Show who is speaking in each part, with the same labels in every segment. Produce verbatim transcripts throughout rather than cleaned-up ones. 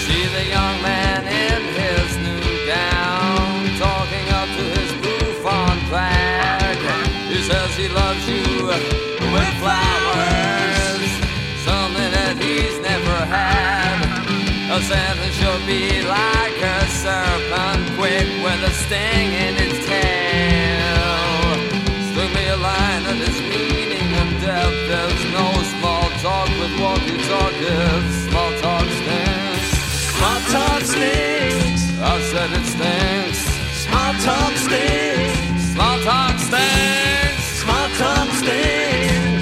Speaker 1: See the young man in his new gown, talking up to his bouffant drag. He says he loves you with flowers, something that he's never had. A Santa should be like a serpent, quick with a sting in its tail. Sling me a line that is meaning and depth. There's no small talk with walkie-talkies. Small talk stinks.
Speaker 2: Small talk stinks.
Speaker 1: I said it stinks.
Speaker 2: Small talk stinks.
Speaker 1: Small talk stinks.
Speaker 2: Small talk stinks.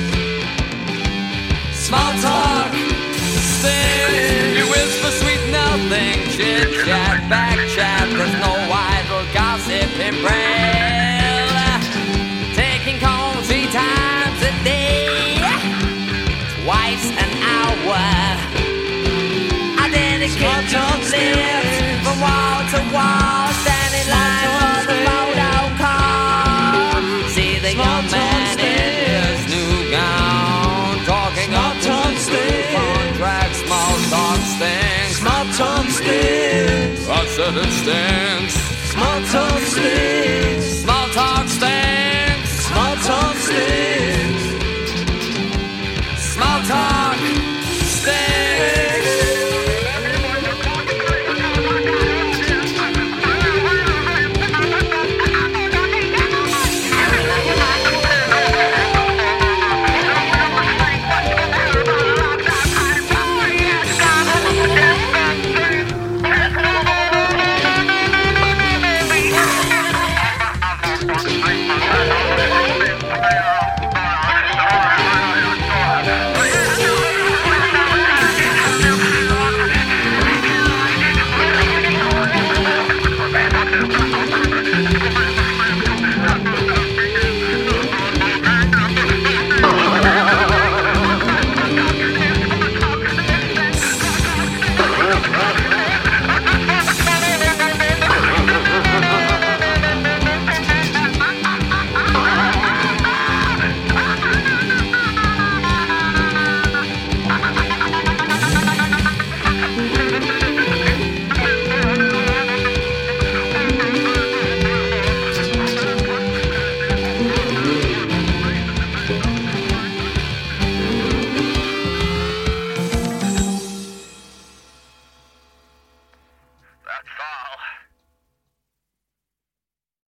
Speaker 2: Small talk
Speaker 1: stinks. You whisper sweet nothing, chit chat, back chat. There's no idle gossip in braille. Taking calls three times a day, twice an hour. I dedicate to live from wall to wall, standing line for the photo call. See the young man in his new gown, talking up to his new contract. Small talk stinks.
Speaker 2: Small talk stinks.
Speaker 1: I said it stinks.
Speaker 2: Small talk stinks.